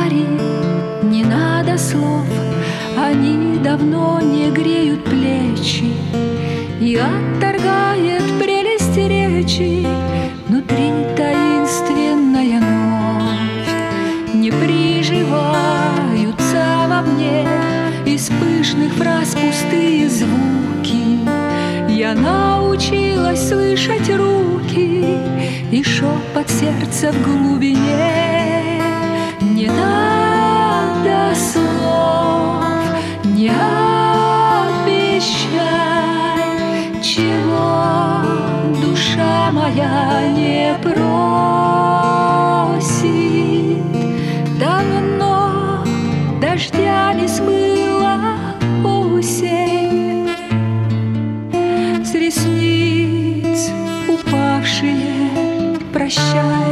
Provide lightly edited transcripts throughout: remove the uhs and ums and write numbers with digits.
говори, не надо слов, они давно не греют плечи, и отторгает прелесть речи внутри таинственная новь. Не приживаются во мне из пышных фраз пустые звуки. Я научилась слышать руки и шепот сердца в глубине. Не надо слов, не обещай, чего душа моя не просит. Давно дождями смыла осень с ресниц упавшие прощай.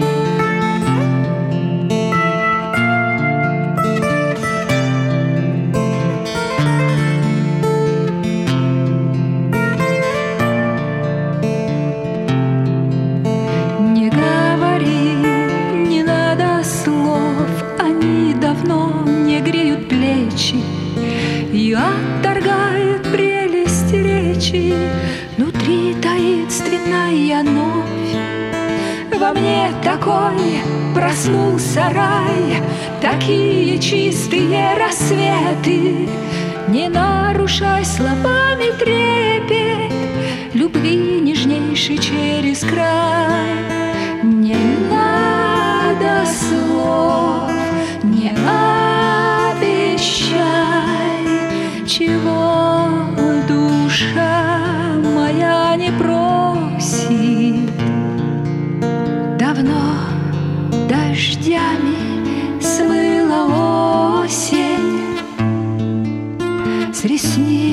Не говори, не надо слов, они давно не греют плечи и отторгают прелесть речи. Внутри таинственная новь. Во мне такой проснулся рай, такие чистые рассветы. Не нарушай словами трепет любви нежнейшей через край. Не надо слов, не обещай, чего душа моя не просит. Давно дождями смыла осень с ресниц